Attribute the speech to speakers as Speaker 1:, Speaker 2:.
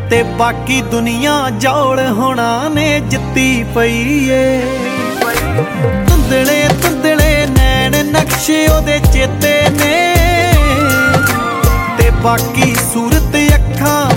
Speaker 1: ਤੇ ਬਾਕੀ ਦੁਨੀਆ ਜੌਲ ਹੋਣਾ ਨੇ ਜਿੱਤੀ ਪਈ ਏ। ਧੁੰਦਲੇ ਧੁੰਦਲੇ ਨੈਣ ਨਕਸ਼ੇ ਉਹਦੇ ਚੇਤੇ ਨੇ, ਤੇ ਬਾਕੀ ਸੂਰਤ ਅੱਖਾਂ